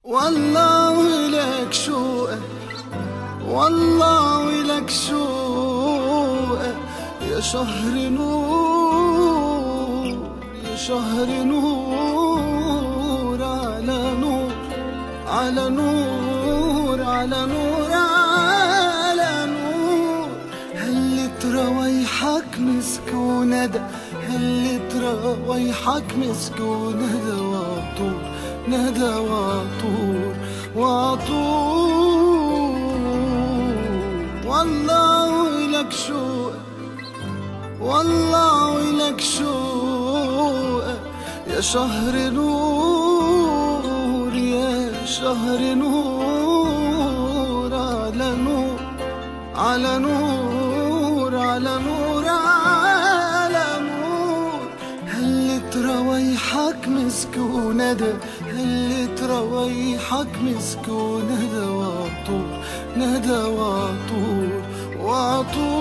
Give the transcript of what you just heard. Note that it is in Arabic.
والله لك شوقه، والله لك شوقه يا شهر نور، يا شهر نور على نور، على نور، على نور، على نور. هل ترى ويحك مسك وندى، هل ترى ويحك مسك وندى وعطور، ندى وعطور، وعطور. والله لك شوق، والله لك شوق يا شهر نور، يا شهر نور على نور، على نور، على نور، على نور. هل ترى ويحك مسك وندى، هل ترى ويحك مسك وندى وعطور، ندى وعطور، وعطور.